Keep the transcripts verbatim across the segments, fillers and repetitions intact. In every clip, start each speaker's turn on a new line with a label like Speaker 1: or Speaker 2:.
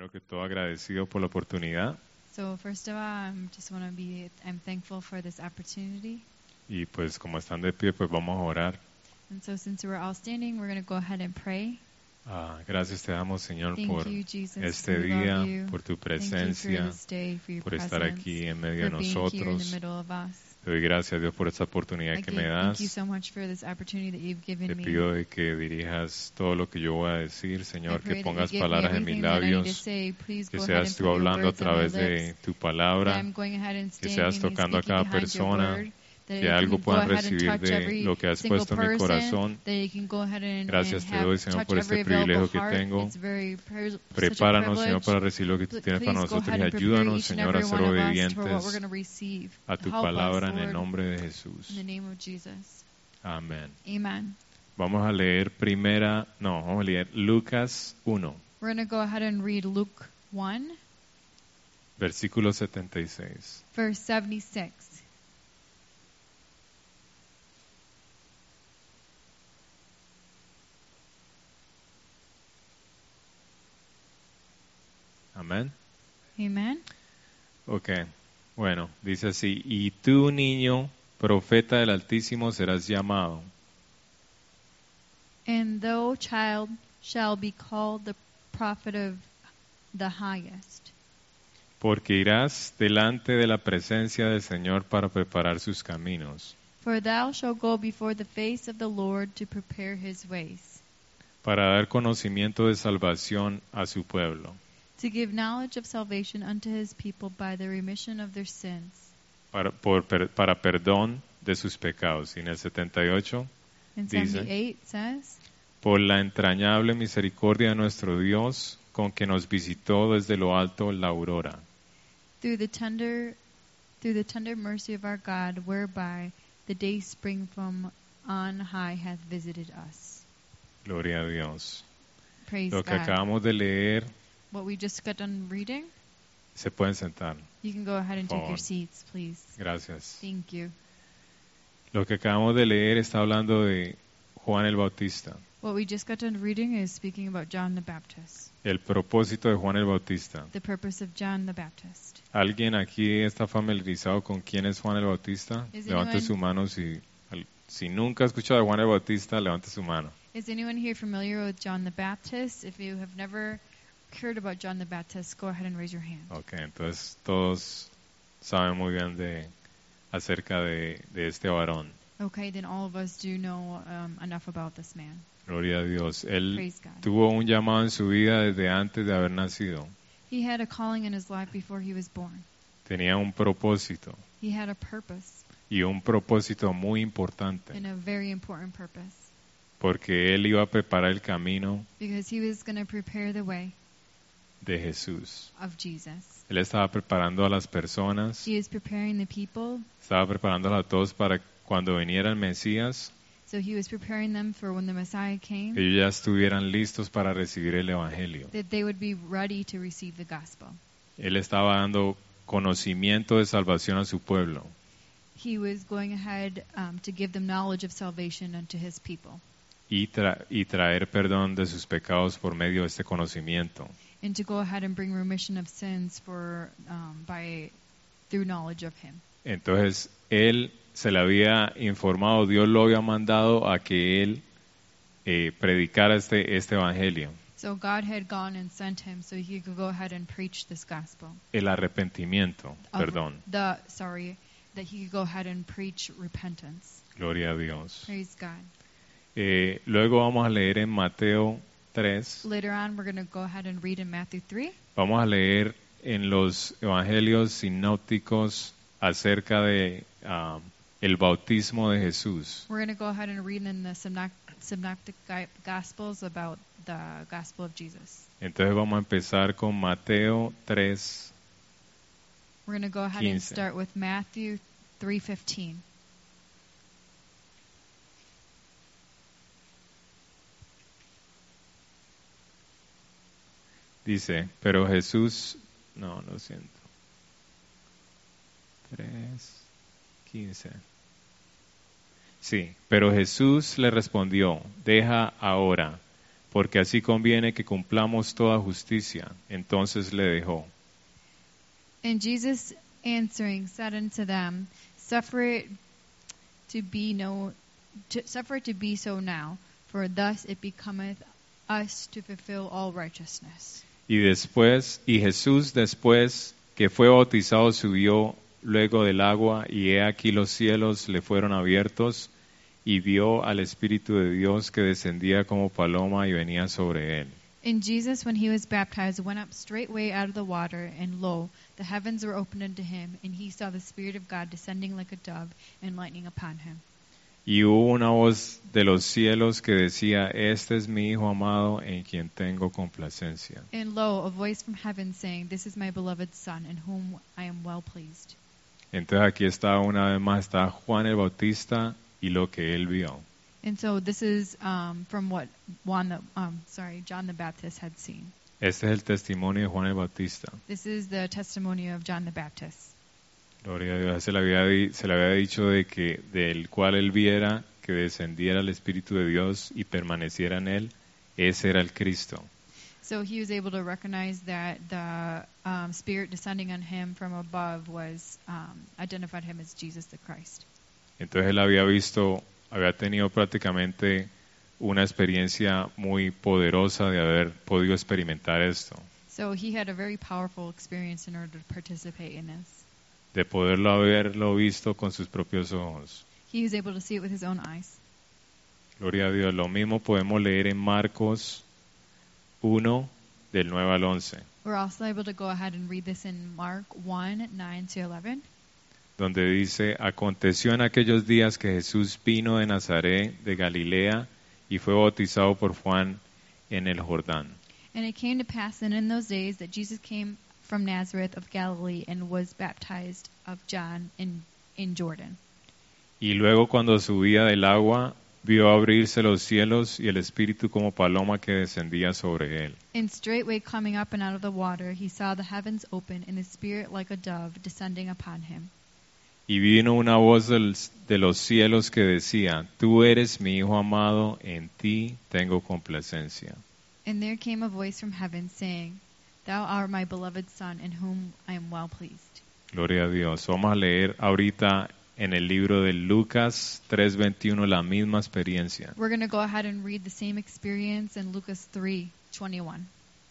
Speaker 1: Primero que todo agradecido por la oportunidad
Speaker 2: So first of all, I just want to be, I'm thankful for this opportunity.
Speaker 1: y pues como están de pie pues vamos a orar.
Speaker 2: And so since we're all standing, we're going to go ahead and pray.
Speaker 1: Ah, gracias te damos Señor
Speaker 2: Thank
Speaker 1: por
Speaker 2: you, Jesus.
Speaker 1: este
Speaker 2: We
Speaker 1: día,
Speaker 2: love you.
Speaker 1: por tu
Speaker 2: Thank you for
Speaker 1: presencia,
Speaker 2: this day, for your
Speaker 1: por estar
Speaker 2: presence,
Speaker 1: aquí en medio de
Speaker 2: for being here in the
Speaker 1: nosotros.
Speaker 2: middle of us.
Speaker 1: Te doy gracias Dios por esta oportunidad
Speaker 2: I
Speaker 1: que
Speaker 2: give-
Speaker 1: me
Speaker 2: thank you
Speaker 1: das.
Speaker 2: so much for this opportunity that you've given
Speaker 1: Te
Speaker 2: me.
Speaker 1: pido de que dirijas todo lo que yo voy a decir,
Speaker 2: I
Speaker 1: Señor,
Speaker 2: pray
Speaker 1: que
Speaker 2: that you
Speaker 1: pongas
Speaker 2: give me
Speaker 1: palabras en mis
Speaker 2: everything that I need to
Speaker 1: labios,
Speaker 2: say. Please
Speaker 1: que
Speaker 2: go ahead and
Speaker 1: seas
Speaker 2: put
Speaker 1: tú
Speaker 2: your
Speaker 1: hablando a
Speaker 2: words in my
Speaker 1: través
Speaker 2: lips.
Speaker 1: de tu
Speaker 2: That
Speaker 1: palabra,
Speaker 2: I'm going ahead and
Speaker 1: que
Speaker 2: standing
Speaker 1: seas
Speaker 2: and
Speaker 1: tocando a
Speaker 2: speaking
Speaker 1: cada
Speaker 2: behind your
Speaker 1: persona,
Speaker 2: word. That
Speaker 1: que
Speaker 2: you
Speaker 1: algo
Speaker 2: can go
Speaker 1: puedan
Speaker 2: ahead and
Speaker 1: recibir
Speaker 2: touch
Speaker 1: de
Speaker 2: every
Speaker 1: lo que has
Speaker 2: single
Speaker 1: puesto en mi
Speaker 2: person.
Speaker 1: corazón.
Speaker 2: That you can go ahead and,
Speaker 1: Gracias
Speaker 2: and
Speaker 1: te
Speaker 2: have,
Speaker 1: doy, Señor,
Speaker 2: touch
Speaker 1: por este
Speaker 2: every available
Speaker 1: privilegio que
Speaker 2: heart.
Speaker 1: tengo.
Speaker 2: It's very pri- such a
Speaker 1: Prepáranos, Señor,
Speaker 2: privilege.
Speaker 1: para recibir lo que tú tienes para
Speaker 2: Please go
Speaker 1: nosotros
Speaker 2: ahead
Speaker 1: y
Speaker 2: and prepare
Speaker 1: ayúdanos,
Speaker 2: each and
Speaker 1: Señor, a
Speaker 2: every
Speaker 1: ser
Speaker 2: one of us for what we're
Speaker 1: obedientes
Speaker 2: going to receive.
Speaker 1: a tu
Speaker 2: Help
Speaker 1: palabra
Speaker 2: us,
Speaker 1: en el
Speaker 2: Lord,
Speaker 1: nombre de Jesús.
Speaker 2: in the name of Jesus.
Speaker 1: Amén.
Speaker 2: Amen.
Speaker 1: Vamos a leer primera, no, vamos a leer Lucas uno,
Speaker 2: We're going to go ahead and read Luke one,
Speaker 1: versículo setenta y seis.
Speaker 2: verse seventy-six.
Speaker 1: Amén.
Speaker 2: Amen.
Speaker 1: Ok, bueno, dice así, y tú, niño, profeta del Altísimo, serás llamado,
Speaker 2: And thou, child, shall be called the prophet of the highest.
Speaker 1: porque irás delante de la presencia del Señor para preparar sus caminos,
Speaker 2: For thou shalt go before the face of the Lord to prepare his ways,
Speaker 1: para dar conocimiento de salvación a su pueblo,
Speaker 2: to give knowledge of salvation unto his people by the remission of their sins.
Speaker 1: para, por, per- para perdón de sus pecados. Y en el setenta y ocho
Speaker 2: And
Speaker 1: dice,
Speaker 2: seventy-eight says,
Speaker 1: por la entrañable misericordia de nuestro Dios, con que nos visitó desde lo alto la aurora.
Speaker 2: through the tender through the tender mercy of our God, whereby the day spring from on high hath visited us.
Speaker 1: Gloria a Dios.
Speaker 2: Praise
Speaker 1: Lo que
Speaker 2: God.
Speaker 1: acabamos de leer,
Speaker 2: What we just got done reading,
Speaker 1: se pueden sentar.
Speaker 2: you can go ahead and
Speaker 1: Por
Speaker 2: take your
Speaker 1: favor.
Speaker 2: seats, please.
Speaker 1: Gracias.
Speaker 2: Thank you.
Speaker 1: Lo que acabamos de leer está hablando de Juan el Bautista.
Speaker 2: What we just got done reading is speaking about John the Baptist,
Speaker 1: El propósito de Juan el Bautista.
Speaker 2: the purpose of John the Baptist.
Speaker 1: ¿Alguien aquí está familiarizado con quién es Juan el Bautista?
Speaker 2: Is
Speaker 1: Levante
Speaker 2: anyone-
Speaker 1: su mano si, al- si nunca ha escuchado de Juan el Bautista, levante su mano.
Speaker 2: Is anyone here familiar with John the Baptist? If you have never heard about John the Baptist, go ahead and raise your hand.
Speaker 1: Ok, entonces todos saben muy bien de acerca de, de este varón.
Speaker 2: Okay, then all of us do know um, enough about this man.
Speaker 1: Gloria a Dios. Él
Speaker 2: Praise God.
Speaker 1: tuvo un llamado en su vida desde antes de haber nacido.
Speaker 2: He had a calling in his life before he was born.
Speaker 1: Tenía un propósito
Speaker 2: He had a purpose,
Speaker 1: y un propósito muy importante
Speaker 2: and a very important purpose,
Speaker 1: porque él iba a preparar el camino
Speaker 2: because he was going to prepare the way
Speaker 1: de Jesús.
Speaker 2: of Jesus.
Speaker 1: Él estaba preparando a las personas,
Speaker 2: He is preparing the people,
Speaker 1: estaba preparándolos a todos para cuando viniera el Mesías,
Speaker 2: so he was preparing them for when the Messiah came,
Speaker 1: ellos ya estuvieran listos para recibir el Evangelio.
Speaker 2: that they would be ready to receive the gospel.
Speaker 1: Él estaba dando conocimiento de salvación a su pueblo.
Speaker 2: He was going ahead um, to give them knowledge of salvation unto his people,
Speaker 1: Y, tra- y traer perdón de sus pecados por medio de este conocimiento.
Speaker 2: and to go ahead and bring remission of sins for um, by through knowledge of him.
Speaker 1: Entonces, él se le había informado, Dios lo había mandado a que él eh, predicara este, este evangelio,
Speaker 2: So God had gone and sent him so he could go ahead and preach this gospel.
Speaker 1: el arrepentimiento,
Speaker 2: Of
Speaker 1: perdón,
Speaker 2: The sorry, that he could go ahead and preach repentance.
Speaker 1: gloria a Dios.
Speaker 2: Praise God.
Speaker 1: Eh, luego vamos a leer en Mateo tres,
Speaker 2: Later on, we're going to go ahead and read in Matthew three.
Speaker 1: vamos a leer en los evangelios sinópticos acerca de ah, el bautismo de Jesús.
Speaker 2: We're going to go ahead and read in the synop- synoptic Gi- gospels about the gospel of Jesus.
Speaker 1: Entonces vamos a empezar con Mateo tres,
Speaker 2: We're going to go ahead and
Speaker 1: quince.
Speaker 2: start with Matthew three fifteen.
Speaker 1: Dice, pero Jesús, no, lo siento. tres, quince. Sí, pero Jesús le respondió, deja ahora, porque así conviene que cumplamos toda justicia. Entonces le dejó.
Speaker 2: And Jesus answering said unto them, Suffer it to be no, to, suffer it to be so now, for thus it becometh us to fulfill all righteousness.
Speaker 1: Y después, y Jesús después que fue bautizado subió luego del agua, y he aquí los cielos le fueron abiertos, y vio al Espíritu de Dios que descendía como paloma y venía sobre él.
Speaker 2: And Jesus, when he was baptized, went up straightway out of the water, and lo, the heavens were opened unto him, and he saw the Spirit of God descending like a dove and lighting upon him.
Speaker 1: Y hubo una voz de los cielos que decía, este es mi Hijo amado en quien tengo complacencia.
Speaker 2: And lo, a voice from heaven saying, This is my beloved Son, in whom I am well pleased.
Speaker 1: Entonces aquí está una vez más, está Juan el Bautista y lo que él vio.
Speaker 2: And so this is um, from what Juan the, um, sorry, John the Baptist had seen.
Speaker 1: Este es el testimonio de Juan el Bautista.
Speaker 2: This is the testimony of John the Baptist.
Speaker 1: Gloria a Dios. Se le había, di- se le había dicho de que del cual él viera que descendiera el Espíritu de Dios y permaneciera en él, ese era el Cristo.
Speaker 2: So he was able to recognize that the um, Spirit descending on him from above was um, identified him as Jesus the Christ.
Speaker 1: Entonces él había visto, había tenido prácticamente una experiencia muy poderosa de haber podido experimentar esto,
Speaker 2: So he had a very powerful experience in order to participate in this.
Speaker 1: de poderlo haberlo visto con sus propios ojos.
Speaker 2: He was able to see it with his own eyes.
Speaker 1: Gloria a Dios. Lo mismo podemos leer en Marcos uno, del nueve al once,
Speaker 2: We're also able to go ahead and read this in Mark one, nine to eleven.
Speaker 1: donde dice, aconteció en aquellos días que Jesús vino de Nazaret, de Galilea, y fue bautizado por Juan en el Jordán.
Speaker 2: And it came to pass then in those days that Jesus came from Nazareth of Galilee and was baptized of John in, in Jordan.
Speaker 1: Y luego cuando subía del agua, vio abrirse los cielos y el Espíritu como paloma que descendía sobre él.
Speaker 2: And straightway coming up and out of the water, he saw the heavens open, and the Spirit like a dove descending upon him.
Speaker 1: Y vino una voz del- de los cielos que decía, tú eres mi Hijo amado, en ti tengo complacencia.
Speaker 2: And there came a voice from heaven saying, Thou art my beloved Son, in whom I am well pleased.
Speaker 1: Gloria a Dios. Vamos a leer ahorita en el libro de Lucas tres veintiuno la misma experiencia.
Speaker 2: We're going to go ahead and read the same experience in Lucas three twenty-one.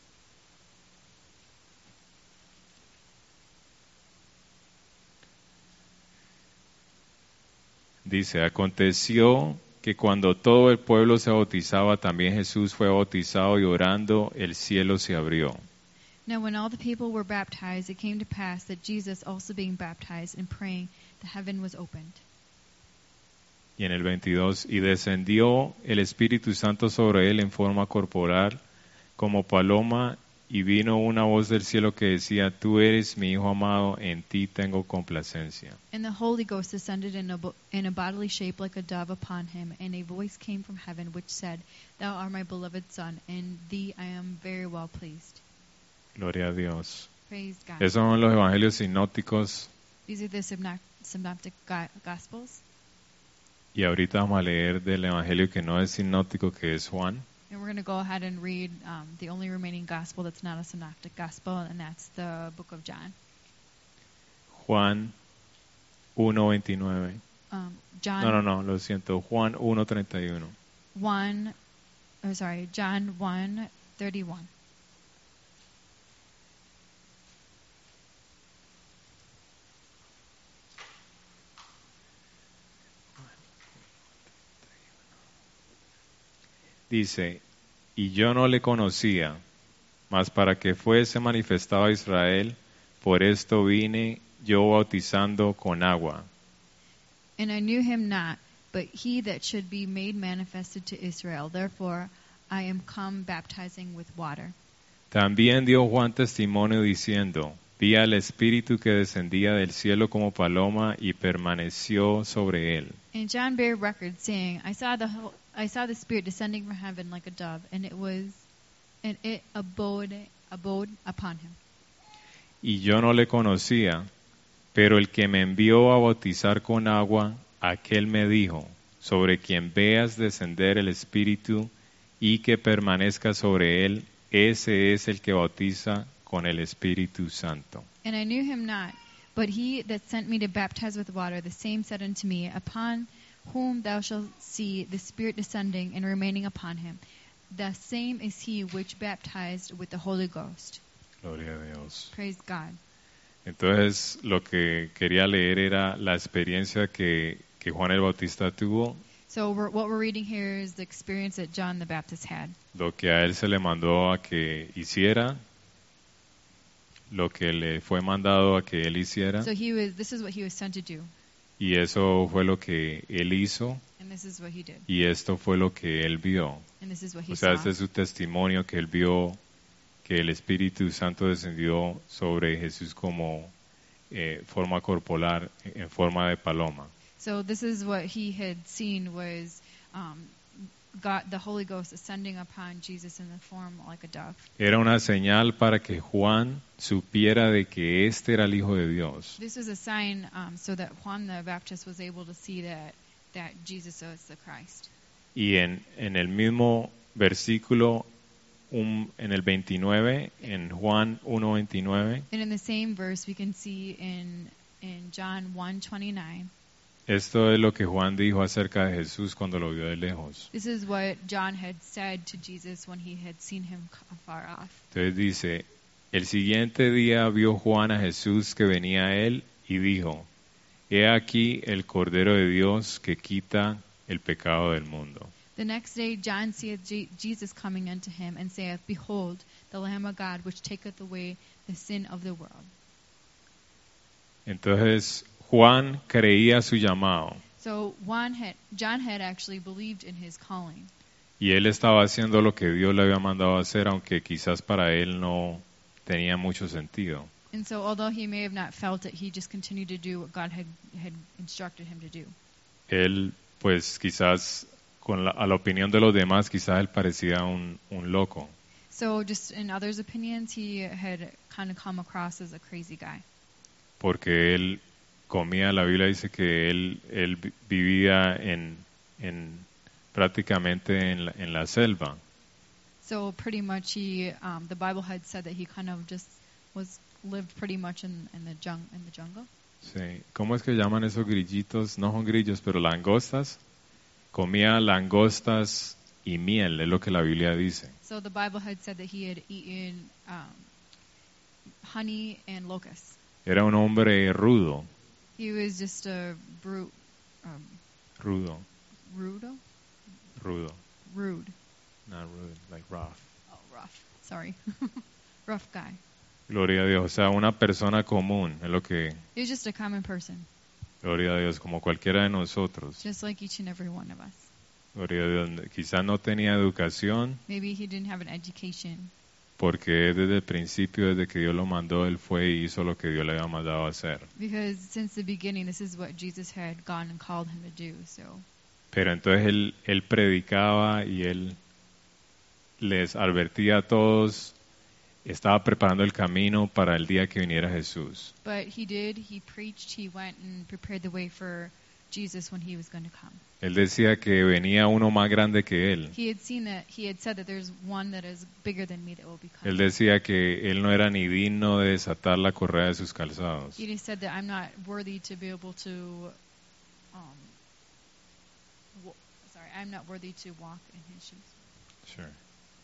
Speaker 1: Dice, aconteció que cuando todo el pueblo se bautizaba, también Jesús fue bautizado y orando, el cielo se abrió.
Speaker 2: Now when all the people were baptized, it came to pass that Jesus also being baptized and praying, the heaven was opened.
Speaker 1: Y en el veintidós, y descendió el Espíritu Santo sobre él en forma corporal, como paloma, y vino una voz del cielo que decía, tú eres mi Hijo amado, en ti tengo complacencia.
Speaker 2: And the Holy Ghost descended in a, bo- in a bodily shape like a dove upon him, and a voice came from heaven which said, Thou art my beloved Son, in thee I am very well pleased.
Speaker 1: Gloria a Dios.
Speaker 2: Praise God.
Speaker 1: Esos son los evangelios sinópticos,
Speaker 2: These are the synop- synoptic go- gospels.
Speaker 1: y ahorita vamos a leer del evangelio que no es sinóptico, que es Juan.
Speaker 2: And we're going to go ahead and read um, the only remaining gospel that's not a synoptic gospel, and that's the book of John.
Speaker 1: Juan uno veintinueve.
Speaker 2: Um, John
Speaker 1: No, no, no, lo siento. Juan uno treinta y uno.
Speaker 2: one, oh, sorry, John one thirty-one.
Speaker 1: Dice, y yo no le conocía, mas para que fuese manifestado a Israel, por esto vine yo bautizando con agua.
Speaker 2: And I knew him not, but he that should be made manifested to Israel. Therefore I am come baptizing with water.
Speaker 1: También dio Juan testimonio diciendo, vi al Espíritu que descendía del cielo como paloma y permaneció sobre él.
Speaker 2: And John bare record, saying, I saw the ho- I saw the Spirit descending from heaven like a dove, and it was, and it abode abode upon him.
Speaker 1: Y yo no le conocía, pero el que me envió a bautizar con agua, aquel me dijo, sobre quien veas descender el Espíritu y que permanezca sobre él, ese es el que bautiza con el Espíritu Santo.
Speaker 2: And I knew him not, but he that sent me to baptize with water, the same said unto me, Upon whom thou shalt see the Spirit descending and remaining upon him, the same is he which baptized with the Holy Ghost.
Speaker 1: Gloria a Dios.
Speaker 2: Praise God.
Speaker 1: Entonces, lo que quería leer era la experiencia que, que Juan el Bautista tuvo,
Speaker 2: So we're, what we're reading here is the experience that John the Baptist had.
Speaker 1: lo que a él se le mandó a que hiciera, lo que le fue mandado a que él hiciera,
Speaker 2: So he was. This is what he was sent to do,
Speaker 1: y eso fue lo que él hizo,
Speaker 2: and this is what he did,
Speaker 1: y esto fue lo que él vio.
Speaker 2: and this is what he
Speaker 1: O sea,
Speaker 2: saw.
Speaker 1: este es su testimonio, que él vio que el Espíritu Santo descendió sobre Jesús como eh, forma corporal, en forma de paloma.
Speaker 2: So this is what he had seen was um, God, the Holy Ghost ascending upon Jesus in the form like a dove.
Speaker 1: Era una señal para que Juan supiera de que este era el Hijo de Dios.
Speaker 2: This was a sign um, so that Juan the Baptist was able to see that that Jesus was the Christ.
Speaker 1: Y en, en el mismo versículo, un- en el veintinueve, en Juan uno veintinueve,
Speaker 2: And in the same verse, we can see in in John one twenty-nine.
Speaker 1: esto es lo que Juan dijo acerca de Jesús cuando lo vio de lejos.
Speaker 2: This is what John had said to Jesus when he had seen him afar off.
Speaker 1: Entonces dice, el siguiente día vio Juan a Jesús que venía a él y dijo, he aquí el Cordero de Dios que quita el pecado del mundo.
Speaker 2: The next day John seeth Je- Jesus coming unto him, and saith, Behold, the Lamb of God, which taketh away the sin of the world.
Speaker 1: Entonces Juan creía su llamado
Speaker 2: So Juan had, John had actually believed in his calling.
Speaker 1: y él estaba haciendo lo que Dios le había mandado hacer, aunque quizás para él no tenía mucho sentido.
Speaker 2: And so although he may have not felt it, he just continued to do what God had, had instructed him to do.
Speaker 1: Él, pues quizás con la, a la opinión de los demás, quizás él parecía un, un loco,
Speaker 2: So just in others' opinions, he had kind of come across as a crazy guy.
Speaker 1: porque él comía, la Biblia dice que él, él vi- vivía en, en prácticamente en la, en la selva.
Speaker 2: So pretty much he, um, the Bible had said that he kind of just was lived pretty much in, in the jung, in the jungle.
Speaker 1: Sí. ¿Cómo es que llaman esos grillitos? No son grillos, pero langostas. Comía langostas y miel, es lo que la Biblia dice.
Speaker 2: So the Bible had said that he had eaten um, honey and locusts.
Speaker 1: Era un hombre rudo,
Speaker 2: He was just a brute, um,
Speaker 1: rudo,
Speaker 2: rudo,
Speaker 1: rudo.
Speaker 2: rude.
Speaker 1: Not rude, like rough.
Speaker 2: Oh, rough. Sorry, rough guy.
Speaker 1: Gloria a Dios. O sea, una persona común, es lo que,
Speaker 2: He was just a common person,
Speaker 1: gloria a Dios, como cualquiera de nosotros.
Speaker 2: just like each and every one of us.
Speaker 1: Gloria a Dios. Quizás no tenía educación,
Speaker 2: Maybe he didn't have an education,
Speaker 1: porque desde el principio, desde que Dios lo mandó, él fue y hizo lo que Dios le había mandado a hacer.
Speaker 2: because since the beginning, this is what Jesus had gone and called him to do. So,
Speaker 1: Pero entonces él, él predicaba y él les advertía a todos, estaba preparando el camino para el día que viniera Jesús.
Speaker 2: but he did. He preached. He went and prepared the way for Jesus when he was going to come.
Speaker 1: Él decía que venía uno más grande que él.
Speaker 2: He had seen that. He had said that there's one that is bigger than me that will be
Speaker 1: Él
Speaker 2: coming.
Speaker 1: decía que él no era ni digno de desatar la correa de sus calzados.
Speaker 2: He just said that I'm not worthy to be able to. Um, w- sorry, I'm not worthy to walk in his shoes.
Speaker 1: Sure.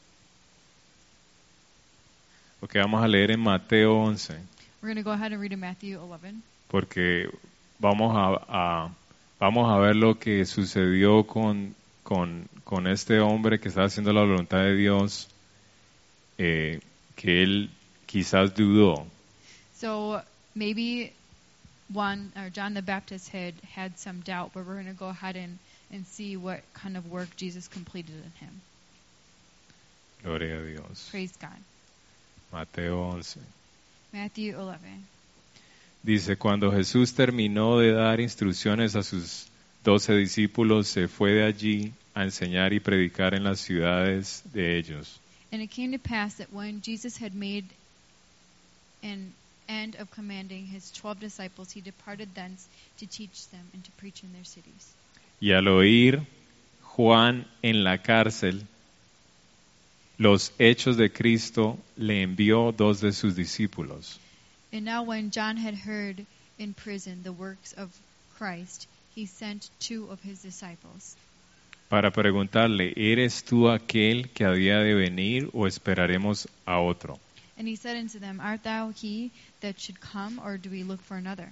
Speaker 1: Ok, vamos a leer en Mateo once,
Speaker 2: We're going to go ahead and read in Matthew eleven.
Speaker 1: porque vamos a, a- vamos a ver lo que sucedió con, con, con este hombre que estaba haciendo la voluntad de Dios, eh, que él quizás dudó.
Speaker 2: So maybe one or John the Baptist had had some doubt, but we're going to go ahead and, and see what kind of work Jesus completed in him.
Speaker 1: Gloria a Dios.
Speaker 2: Praise God.
Speaker 1: Mateo once.
Speaker 2: Matthew eleven.
Speaker 1: Dice, cuando Jesús terminó de dar instrucciones a sus doce discípulos, se fue de allí a enseñar y predicar en las ciudades de ellos.
Speaker 2: And it came to pass that when Jesus had made an end of commanding his twelve disciples, he departed thence to teach them and to preach in their cities.
Speaker 1: Y al oír Juan en la cárcel los hechos de Cristo, le envió dos de sus discípulos.
Speaker 2: And now when John had heard in prison the works of Christ, he sent two of his disciples
Speaker 1: Para preguntarle, ¿eres tú aquel que había de venir o esperaremos a otro?
Speaker 2: And he said unto them, Art thou he that should come, or do we look for another?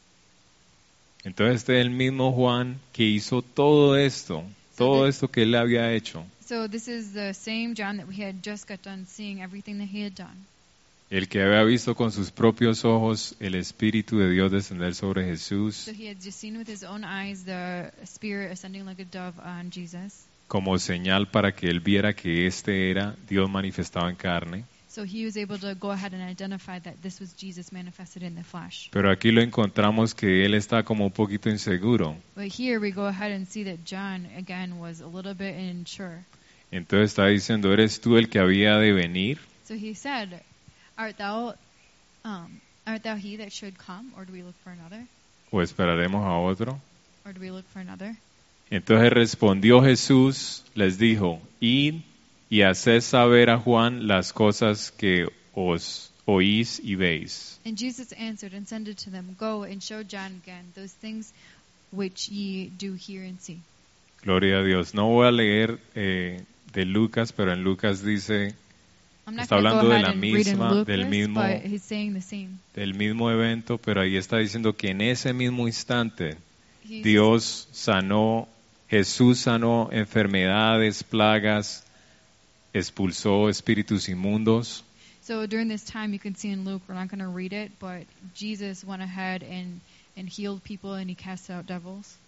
Speaker 1: Entonces este es el mismo Juan que hizo todo esto, todo
Speaker 2: the-
Speaker 1: esto que él había hecho.
Speaker 2: So this is the same John that we had just got done seeing everything that he had done.
Speaker 1: El que había visto con sus propios ojos el Espíritu de Dios descender sobre Jesús
Speaker 2: So he had just seen with his own eyes the Spirit ascending like a dove on Jesus.
Speaker 1: como señal para que él viera que este era Dios manifestado en carne.
Speaker 2: So he was able to go ahead and identify that this was Jesus manifested in the flesh.
Speaker 1: Pero aquí lo encontramos que él está como un poquito inseguro.
Speaker 2: But here we go ahead and see that John, again, was a little bit unsure.
Speaker 1: Entonces está diciendo, ¿eres tú el que había de venir?
Speaker 2: So he said, Art thou, um, art thou he that should come, or do we look for another?
Speaker 1: ¿O esperaremos a otro?
Speaker 2: Or do we look for another?
Speaker 1: Entonces respondió Jesús, les dijo, id y haced saber a Juan las cosas que os oís y veis.
Speaker 2: And Jesus answered and said unto them, Go and show John again those things which ye do hear and see.
Speaker 1: Gloria a Dios. No voy a leer eh, de Lucas, pero en Lucas dice,
Speaker 2: I'm not
Speaker 1: Está
Speaker 2: going to go
Speaker 1: hablando de
Speaker 2: ahead
Speaker 1: la
Speaker 2: and read in
Speaker 1: misma-
Speaker 2: Lucas,
Speaker 1: del mismo-
Speaker 2: but he's saying the same.
Speaker 1: del mismo evento, pero ahí está diciendo que en ese mismo instante
Speaker 2: He's-
Speaker 1: Dios sanó, Jesús sanó enfermedades, plagas, expulsó espíritus inmundos.
Speaker 2: So during this time, you can see in Luke, we're not going to read it, but Jesus went ahead and, and healed people and he cast out devils.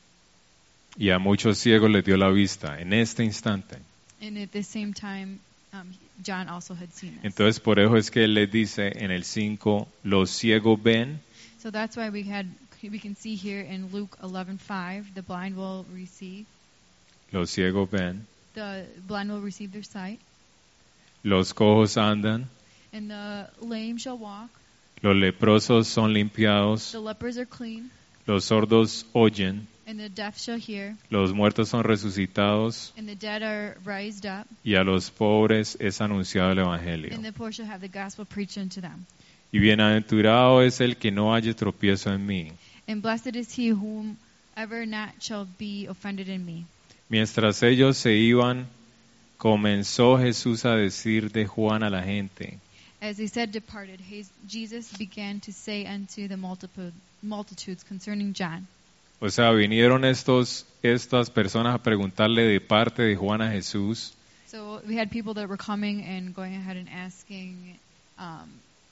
Speaker 1: Y a muchos ciegos les dio la vista en este instante.
Speaker 2: And at the same time, um, John also had seen this.
Speaker 1: Entonces por eso es que él les dice en el cinco, los ciegos ven,
Speaker 2: So that's why we had we can see here in Luke eleven five, the blind will receive
Speaker 1: los ciegos ven,
Speaker 2: the blind will receive their sight,
Speaker 1: los cojos andan,
Speaker 2: and the lame shall walk.
Speaker 1: los leprosos son limpiados,
Speaker 2: The lepers are clean,
Speaker 1: los sordos oyen,
Speaker 2: and the deaf shall hear,
Speaker 1: los muertos son resucitados
Speaker 2: and the dead are raised up,
Speaker 1: y a los pobres es anunciado el Evangelio.
Speaker 2: and the poor shall have the gospel preached unto them.
Speaker 1: Y bienaventurado es el que no halle tropiezo en mí.
Speaker 2: And blessed is he whom ever not shall be offended in me.
Speaker 1: Mientras ellos se iban, comenzó Jesús a decir de Juan a la gente,
Speaker 2: As he said departed, his- Jesus began to say unto the multiple, multitudes concerning John.
Speaker 1: o sea, vinieron estos, estas personas a preguntarle de parte de Juan a Jesús,
Speaker 2: So we had people that were coming and going ahead and asking um,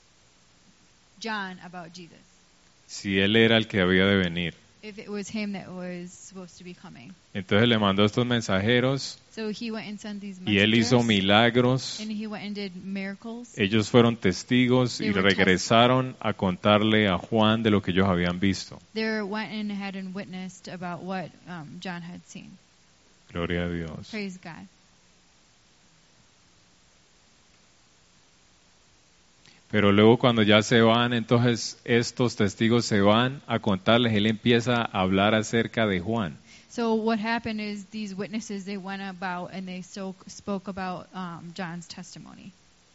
Speaker 2: John about Jesus,
Speaker 1: si él era el que había de venir.
Speaker 2: if it was him that was supposed to be coming.
Speaker 1: Entonces le mandó estos mensajeros
Speaker 2: So he went and sent these
Speaker 1: y él
Speaker 2: messengers,
Speaker 1: hizo milagros.
Speaker 2: and he went and did miracles.
Speaker 1: Ellos fueron testigos y
Speaker 2: They were
Speaker 1: regresaron a contarle a Juan de lo que ellos habían visto.
Speaker 2: They went and had and witnessed about what um, John had seen.
Speaker 1: Gloria a Dios.
Speaker 2: Praise God.
Speaker 1: Pero luego cuando ya se van, entonces estos testigos se van a contarles, él empieza a hablar acerca de Juan.
Speaker 2: So what happened is these witnesses, they went about and they so, spoke about um, John's testimony.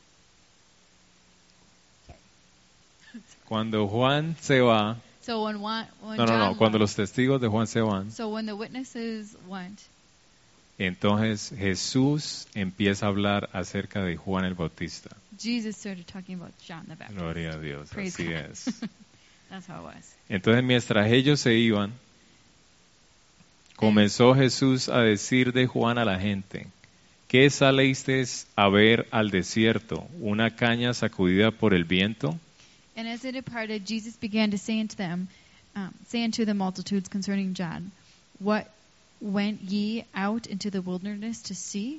Speaker 1: Cuando Juan se va,
Speaker 2: So when, one, when
Speaker 1: no, no,
Speaker 2: John
Speaker 1: no, cuando los
Speaker 2: left-
Speaker 1: testigos de Juan se van,
Speaker 2: so when the witnesses went,
Speaker 1: entonces Jesús empieza a hablar acerca de Juan el Bautista.
Speaker 2: Jesus started talking about John the Baptist.
Speaker 1: Gloria a Dios,
Speaker 2: Praise
Speaker 1: así
Speaker 2: God.
Speaker 1: es.
Speaker 2: That's how it was.
Speaker 1: Entonces mientras ellos se iban, comenzó Jesús a decir de Juan a la gente, ¿qué salisteis a ver al desierto? ¿Una caña sacudida por el viento?
Speaker 2: And as they departed, Jesus began to say unto them, um, say unto the multitudes concerning John, what went ye out into the wilderness to see?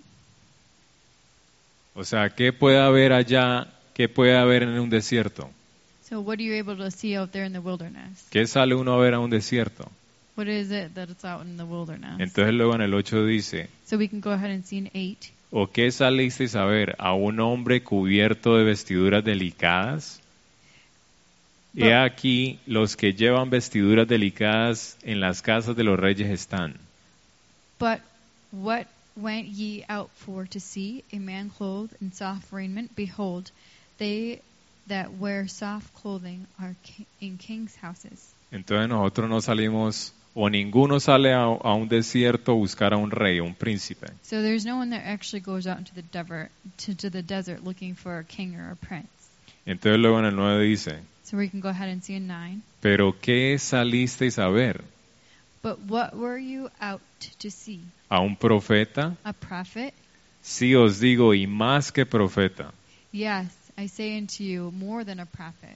Speaker 1: O sea, ¿qué puede haber allá? ¿Qué puede haber en un desierto?
Speaker 2: So what are you able to see out there in the wilderness?
Speaker 1: ¿Qué sale uno a ver a un desierto?
Speaker 2: What is it that it's out in the wilderness?
Speaker 1: Entonces luego en el ocho dice,
Speaker 2: So we can go ahead and see in eight.
Speaker 1: ¿o qué salisteis a ver? ¿A un hombre cubierto de vestiduras delicadas? He aquí, los que llevan vestiduras delicadas en las casas de los reyes están.
Speaker 2: But what went ye out for to see a man clothed in soft raiment? Behold, they that wear soft clothing are ki- in kings' houses.
Speaker 1: Entonces nosotros no salimos, o ninguno sale a, a un desierto a buscar a un rey, un príncipe.
Speaker 2: So there's no one that actually goes out into the desert to, to the desert looking for a king or a prince.
Speaker 1: Entonces luego en el nueve dice,
Speaker 2: So we can go ahead and see in nine.
Speaker 1: pero ¿qué salisteis a ver?
Speaker 2: But what were you out to see?
Speaker 1: ¿A un profeta?
Speaker 2: A prophet?
Speaker 1: Sí os digo, y más que profeta.
Speaker 2: Yes, I say unto you, more than a prophet.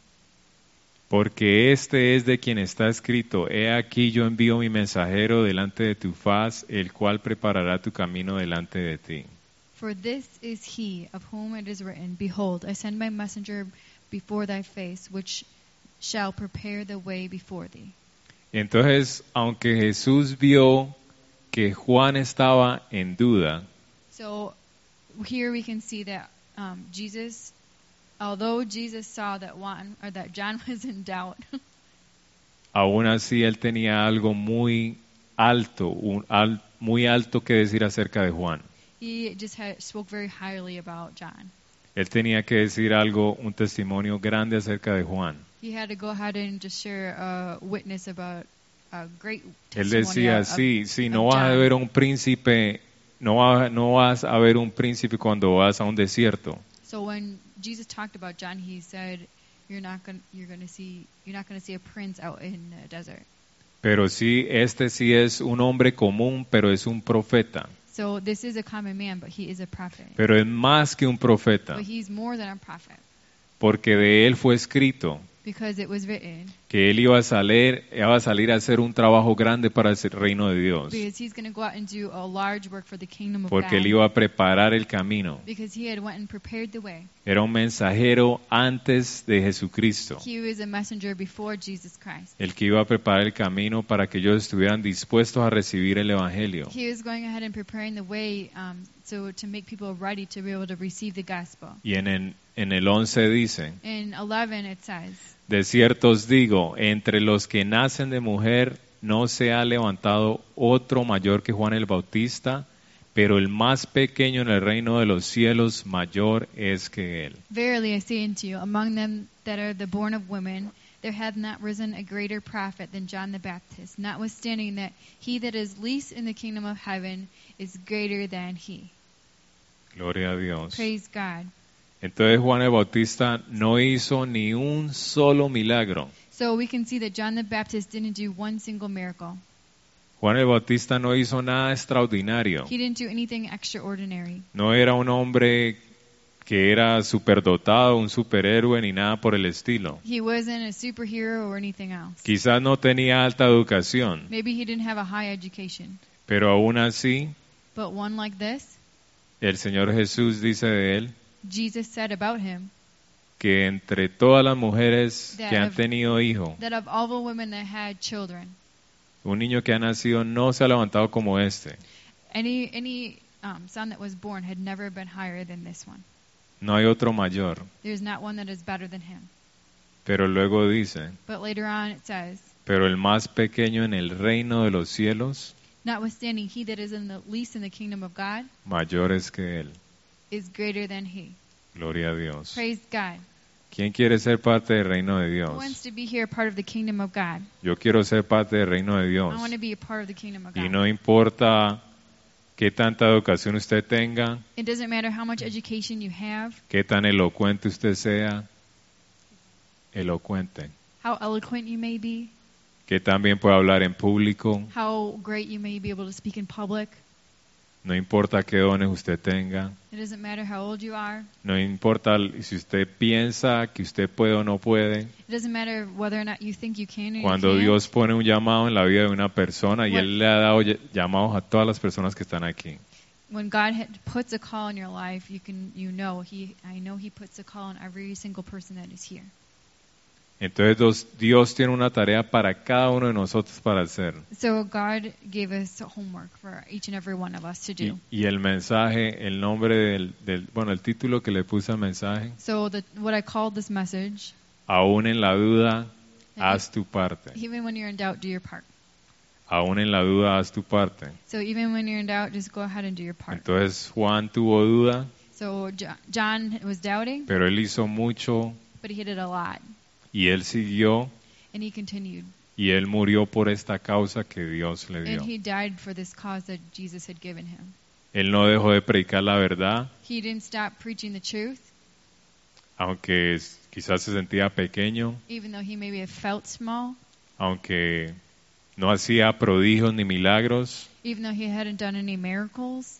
Speaker 1: Porque este es de quien está escrito, he aquí yo envío mi mensajero delante de tu faz, el cual preparará tu camino delante de ti.
Speaker 2: For this is he of whom it is written, Behold, I send my messenger before thy face, which shall prepare the way before thee.
Speaker 1: Entonces, aunque Jesús vio que Juan estaba en duda,
Speaker 2: So here we can see that um, Jesus, although Jesus saw that Juan or that John was in doubt,
Speaker 1: aún así él tenía algo muy alto, un, al, muy alto que decir acerca de Juan.
Speaker 2: he just had, spoke very highly about John.
Speaker 1: Él tenía que decir algo, un testimonio grande acerca de Juan.
Speaker 2: He had to go ahead and just share a witness about a great
Speaker 1: Él
Speaker 2: testimony
Speaker 1: decía,
Speaker 2: of,
Speaker 1: sí, sí,
Speaker 2: of
Speaker 1: no vas a
Speaker 2: John.
Speaker 1: ver un príncipe, no, va- no vas a ver un príncipe cuando vas a un desierto.
Speaker 2: So when Jesus talked about John, he said, "You're not going, you're going to see, you're not going to see a prince out in the desert."
Speaker 1: Pero sí, este sí es un hombre común, pero es un profeta.
Speaker 2: So this is a common man, but he is a prophet.
Speaker 1: Pero es más que un profeta,
Speaker 2: But he's more than a prophet,
Speaker 1: porque de él fue escrito
Speaker 2: because it was written,
Speaker 1: que él iba a salir, iba a salir a hacer un trabajo grande para el reino de Dios,
Speaker 2: because he's going to go out and do a large work for the kingdom of
Speaker 1: porque él
Speaker 2: God.
Speaker 1: iba a preparar el camino.
Speaker 2: Because he had went and prepared the way.
Speaker 1: Era un mensajero antes de Jesucristo,
Speaker 2: He was a messenger before Jesus Christ.
Speaker 1: el que iba a preparar el camino para que ellos estuvieran dispuestos a recibir el Evangelio.
Speaker 2: He was going ahead and preparing the way um, so to make people ready to be able to receive the gospel.
Speaker 1: Y en el, en el once dice,
Speaker 2: In eleven it says,
Speaker 1: de cierto os digo, entre los que nacen de mujer no se ha levantado otro mayor que Juan el Bautista, pero el más pequeño en el reino de los cielos mayor es que él.
Speaker 2: Verily I say unto you, among them that are the born of women, there hath not risen a greater prophet than John the Baptist, notwithstanding that he that is least in the kingdom of heaven is greater than he.
Speaker 1: Gloria a Dios.
Speaker 2: Praise God.
Speaker 1: Entonces Juan el Bautista no hizo ni un solo milagro.
Speaker 2: So we can see that John the Baptist didn't do one single miracle.
Speaker 1: Juan el Bautista no hizo nada extraordinario.
Speaker 2: He didn't do anything extraordinary.
Speaker 1: No era un hombre que era superdotado, un superhéroe ni nada por el estilo.
Speaker 2: He wasn't a superhero or anything else.
Speaker 1: Quizás no tenía alta educación,
Speaker 2: Maybe he didn't have a high education.
Speaker 1: pero aún así
Speaker 2: But one like this,
Speaker 1: el Señor Jesús dice de él
Speaker 2: Jesus said about him,
Speaker 1: que entre todas las mujeres
Speaker 2: That
Speaker 1: que han
Speaker 2: of-
Speaker 1: tenido hijo,
Speaker 2: that of all the women that had children,
Speaker 1: un niño que ha nacido no se ha levantado como este.
Speaker 2: any any um, son that was born had never been higher than this one.
Speaker 1: No hay otro mayor.
Speaker 2: There's not one that is better than him.
Speaker 1: Pero luego dice,
Speaker 2: But later on it says,
Speaker 1: pero el más pequeño en el reino de los cielos,
Speaker 2: notwithstanding he that is in the least in the kingdom of God
Speaker 1: mayor es que él.
Speaker 2: is greater than he.
Speaker 1: Gloria a Dios.
Speaker 2: Praise God.
Speaker 1: ¿Quién quiere ser parte del reino de
Speaker 2: Who
Speaker 1: Dios?
Speaker 2: wants to be here part of the kingdom of God?
Speaker 1: Yo quiero ser parte del reino de Dios.
Speaker 2: I want to be a part of the kingdom of
Speaker 1: Y
Speaker 2: God.
Speaker 1: no importa qué tanta educación usted tenga,
Speaker 2: It doesn't matter how much education you have,
Speaker 1: qué tan elocuente usted sea, elocuente,
Speaker 2: how eloquent you may be,
Speaker 1: que también pueda hablar en público,
Speaker 2: how great you may be able to speak in public.
Speaker 1: no importa qué dones usted tenga,
Speaker 2: It doesn't matter how old you are.
Speaker 1: no importa si usted piensa que usted puede o no puede.
Speaker 2: It doesn't matter whether or not you think you can or you
Speaker 1: Cuando
Speaker 2: can't.
Speaker 1: Dios pone un llamado en la vida de una persona y
Speaker 2: What-
Speaker 1: Él le ha dado ll- llamados a todas las personas que están aquí.
Speaker 2: When God had- puts a call in your life, you can you know he I know he puts a call on every single person that is here.
Speaker 1: Entonces dos- Dios tiene una tarea para cada uno de nosotros para hacer.
Speaker 2: So God gave us homework for each and every one of us to
Speaker 1: Y,
Speaker 2: do.
Speaker 1: y el mensaje, el nombre del, del, bueno, el título que le puse al mensaje,
Speaker 2: So the, what I called this message,
Speaker 1: aún en la duda, haz tu parte.
Speaker 2: even when you're in doubt, do your part.
Speaker 1: Aún en la duda, haz tu parte.
Speaker 2: So even when you're in doubt, just go ahead and do your part.
Speaker 1: Entonces Juan tuvo duda,
Speaker 2: So Jo- John was doubting,
Speaker 1: pero él hizo mucho
Speaker 2: but he did a lot,
Speaker 1: y él siguió
Speaker 2: and he continued,
Speaker 1: y él murió por esta causa que Dios le dio.
Speaker 2: and he died for this cause that Jesus had given him.
Speaker 1: Él no dejó de predicar la verdad,
Speaker 2: He didn't stop preaching the truth,
Speaker 1: aunque es- quizás se sentía pequeño,
Speaker 2: even though he maybe felt small,
Speaker 1: aunque no hacía prodigios ni milagros,
Speaker 2: even though he hadn't done any miracles.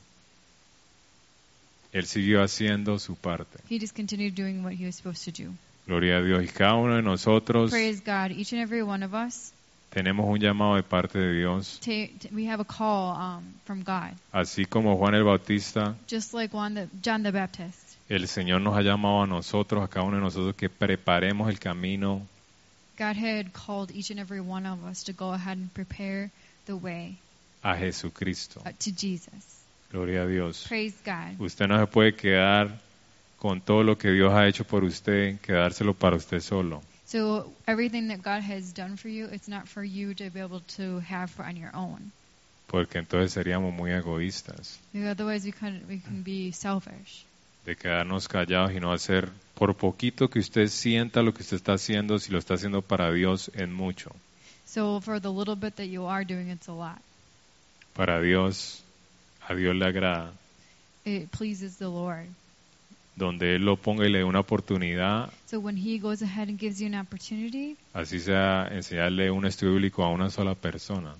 Speaker 1: él siguió haciendo su parte.
Speaker 2: He just continued doing what he was supposed to do.
Speaker 1: Gloria a Dios. Y cada uno de nosotros
Speaker 2: Praise God. Each and every one of us,
Speaker 1: tenemos un llamado de parte de Dios,
Speaker 2: ta- ta- we have a call um, from God.
Speaker 1: así como Juan el Bautista.
Speaker 2: Just like Juan the, John the Baptist.
Speaker 1: El Señor nos ha llamado a nosotros, a cada uno de nosotros, que preparemos el camino
Speaker 2: God had called each and every one of us to go ahead and prepare the way
Speaker 1: a Jesucristo.
Speaker 2: uh, to Jesus.
Speaker 1: Gloria a Dios.
Speaker 2: Praise God.
Speaker 1: Usted no se puede quedar con todo lo que Dios ha hecho por usted, quedárselo para usted solo.
Speaker 2: So everything that God has done for you, it's not for you to be able to have for on your own.
Speaker 1: Porque entonces seríamos muy egoístas,
Speaker 2: Because otherwise we can we can be selfish.
Speaker 1: de quedarnos callados y no hacer, por poquito que usted sienta lo que usted está haciendo, si lo está haciendo para Dios, es mucho.
Speaker 2: So for the little bit that you are doing, it's a lot.
Speaker 1: Para Dios, a Dios le agrada.
Speaker 2: It pleases the Lord.
Speaker 1: Donde Él lo ponga y le dé una oportunidad,
Speaker 2: So when He goes ahead and gives you an opportunity,
Speaker 1: así sea enseñarle un estudio bíblico a una sola persona.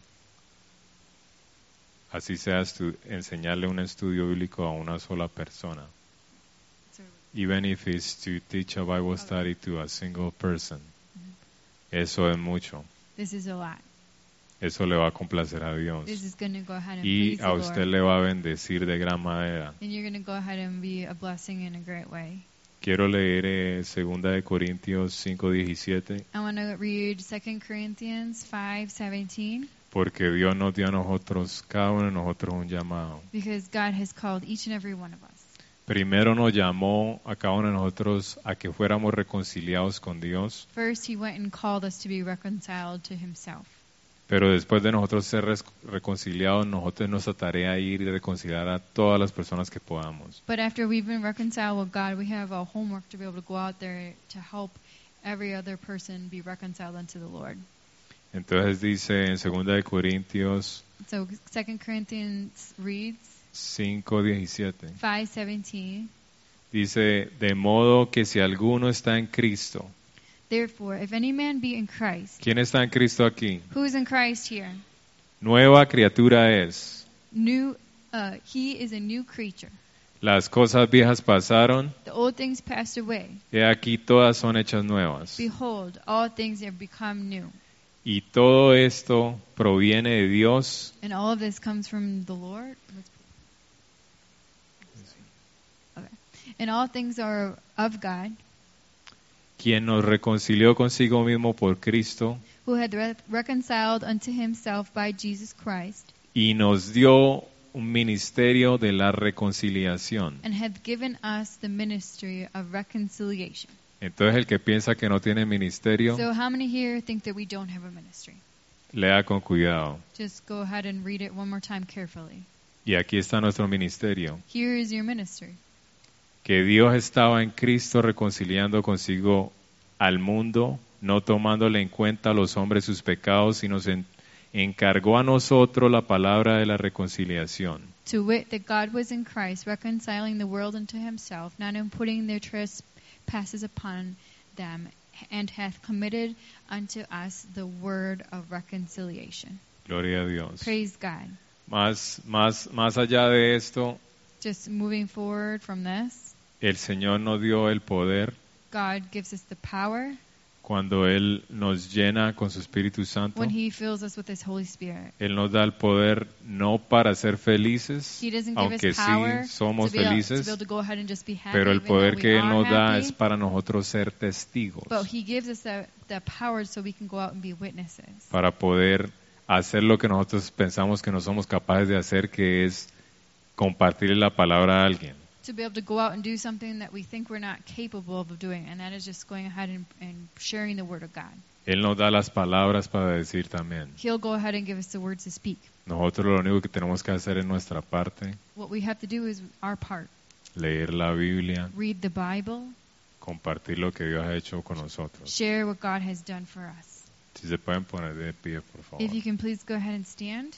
Speaker 1: Así sea estu- enseñarle un estudio bíblico a una sola persona.
Speaker 2: so
Speaker 1: Even if it's to teach a Bible study to a single person. Eso es mucho.
Speaker 2: this is a lot.
Speaker 1: Eso le va a complacer a Dios.
Speaker 2: This is going to go ahead and
Speaker 1: Y
Speaker 2: please
Speaker 1: a
Speaker 2: the
Speaker 1: usted
Speaker 2: Lord.
Speaker 1: le va a bendecir de gran manera.
Speaker 2: And you're going to go ahead and be a blessing in a great way.
Speaker 1: Quiero leer eh, segunda de Corintios cinco diecisiete,
Speaker 2: I want to read Second Corinthians five seventeen,
Speaker 1: porque Dios nos dio a nosotros, cada uno de nosotros, un llamado.
Speaker 2: because God has called each and every one of us.
Speaker 1: Primero nos llamó a cada uno de nosotros a que fuéramos reconciliados con Dios,
Speaker 2: First, He went and called us to be reconciled to Himself.
Speaker 1: pero después de nosotros ser res- reconciliados, nosotros nuestra tarea es ir y reconciliar a todas las personas que podamos.
Speaker 2: But after we've been reconciled with God, we have a homework to be able to go out there to help every other person be reconciled unto the Lord.
Speaker 1: Entonces dice en segunda de Corintios
Speaker 2: So Second Corinthians reads
Speaker 1: cinco diecisiete,
Speaker 2: five seventeen.
Speaker 1: dice, de modo que si alguno está en Cristo,
Speaker 2: Therefore, if any man be in Christ,
Speaker 1: ¿quién está en Cristo aquí?
Speaker 2: who is in Christ here?
Speaker 1: Nueva criatura es.
Speaker 2: New, uh, he is a new creature.
Speaker 1: Las cosas viejas pasaron,
Speaker 2: The old things passed away.
Speaker 1: he aquí todas son hechas nuevas.
Speaker 2: Behold, all things have become new.
Speaker 1: Y todo esto proviene de Dios,
Speaker 2: And all of this comes from the Lord. Okay. And all things are of God,
Speaker 1: quien nos reconcilió consigo mismo por Cristo
Speaker 2: who had re- reconciled unto himself by Jesus Christ,
Speaker 1: y nos dio un ministerio de la reconciliación.
Speaker 2: and hath given us the ministry of reconciliation.
Speaker 1: Entonces el que piensa que no tiene ministerio,
Speaker 2: So how many here think that we don't have a ministry?
Speaker 1: lea con cuidado.
Speaker 2: Just go ahead and read it one more time carefully.
Speaker 1: Y aquí está nuestro ministerio.
Speaker 2: Here is your ministry.
Speaker 1: Que Dios estaba en Cristo reconciliando consigo al mundo, no tomándole en cuenta a los hombres sus pecados, y nos en- encargó a nosotros la palabra de la reconciliación.
Speaker 2: To wit, that God was in Christ, reconciling the world unto himself, not imputing their trespasses upon them, and hath committed unto us the word of reconciliation.
Speaker 1: Gloria a Dios.
Speaker 2: Praise God.
Speaker 1: Más, más, más allá de esto,
Speaker 2: Just moving forward from this,
Speaker 1: el Señor nos dio el poder
Speaker 2: God gives us the power
Speaker 1: cuando Él nos llena con su Espíritu Santo.
Speaker 2: when he fills us with his Holy Spirit.
Speaker 1: Él nos da el poder no para ser felices,
Speaker 2: He doesn't give
Speaker 1: aunque
Speaker 2: us power
Speaker 1: sí somos
Speaker 2: to, be able, to be
Speaker 1: felices,
Speaker 2: able to go ahead and just be happy,
Speaker 1: pero el
Speaker 2: even though
Speaker 1: poder
Speaker 2: we
Speaker 1: que Él
Speaker 2: are
Speaker 1: nos da
Speaker 2: happy.
Speaker 1: es para nosotros ser testigos,
Speaker 2: But he gives us the, the power so we can go out and be witnesses.
Speaker 1: para poder hacer lo que nosotros pensamos que no somos capaces de hacer, que es compartir la palabra a alguien.
Speaker 2: To be able to go out and do something that we think we're not capable of doing, and that is just going ahead and, and sharing the Word of God.
Speaker 1: Él nos da las palabras para decir también.
Speaker 2: He'll go ahead and give us the words to speak.
Speaker 1: Nosotros lo único que tenemos que hacer es nuestra parte,
Speaker 2: What we have to do is our part.
Speaker 1: leer la Biblia,
Speaker 2: Read the Bible,
Speaker 1: compartir lo que Dios ha hecho con nosotros.
Speaker 2: share what God has done for us.
Speaker 1: Si se pueden poner de pie, por favor.
Speaker 2: If you can please go ahead and stand.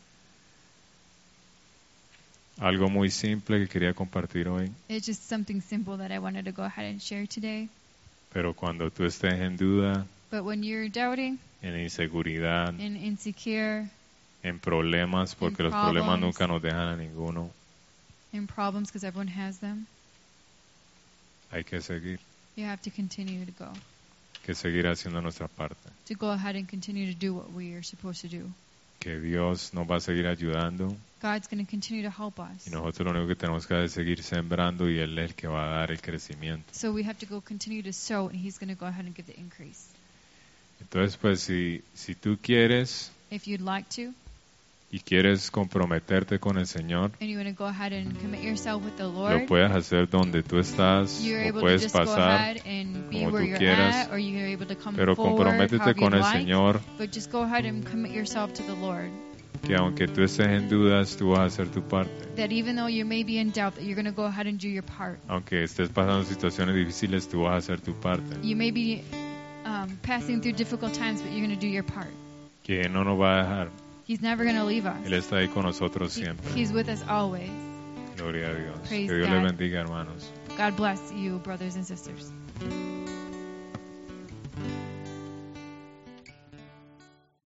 Speaker 1: Algo muy simple que quería compartir hoy,
Speaker 2: It's just something simple that I wanted to go ahead and share today.
Speaker 1: pero cuando tú estés en duda,
Speaker 2: But when you're doubting
Speaker 1: en inseguridad,
Speaker 2: and insecure,
Speaker 1: en problemas, porque los
Speaker 2: problems.
Speaker 1: problemas nunca nos dejan a ninguno,
Speaker 2: in problems, because everyone has them,
Speaker 1: hay que seguir,
Speaker 2: you have to continue to go.
Speaker 1: que seguir haciendo nuestra parte.
Speaker 2: To go ahead and continue to do what we are supposed to do.
Speaker 1: Que Dios nos va a seguir ayudando
Speaker 2: God's going to continue to help us.
Speaker 1: y nosotros lo único que tenemos que hacer es seguir sembrando y Él es el que va a dar el crecimiento.
Speaker 2: So we have to go continue to sow, and He's going to go ahead and give the increase.
Speaker 1: Entonces, pues, si, si tú quieres
Speaker 2: If you'd like to,
Speaker 1: y quieres comprometerte con el Señor,
Speaker 2: and you want to go ahead and commit yourself with the
Speaker 1: lo
Speaker 2: Lord,
Speaker 1: puedes hacer donde tú estás,
Speaker 2: you're
Speaker 1: o
Speaker 2: able to
Speaker 1: puedes
Speaker 2: just go
Speaker 1: pasar,
Speaker 2: ahead and be
Speaker 1: como
Speaker 2: where
Speaker 1: tú
Speaker 2: you're
Speaker 1: quieras,
Speaker 2: at, or you're able to come
Speaker 1: pero
Speaker 2: forward
Speaker 1: comprométete
Speaker 2: however
Speaker 1: con
Speaker 2: you'd
Speaker 1: el
Speaker 2: like,
Speaker 1: Señor,
Speaker 2: but just go ahead and commit yourself to the Lord.
Speaker 1: que aunque tú estés en dudas, tú vas a hacer tu parte.
Speaker 2: That even though you may be in doubt, that you're going to go ahead and do your part.
Speaker 1: Aunque estés pasando situaciones difíciles, tú vas a hacer tu parte.
Speaker 2: You may be um, passing through difficult times, but you're going to do your part.
Speaker 1: Que Él no nos va a dejar.
Speaker 2: He's never going to leave us.
Speaker 1: Él está ahí con nosotros
Speaker 2: He-
Speaker 1: siempre.
Speaker 2: he's with us always.
Speaker 1: Gloria a Dios.
Speaker 2: Praise
Speaker 1: Que Dios
Speaker 2: God.
Speaker 1: les bendiga, hermanos.
Speaker 2: God bless you, brothers and sisters.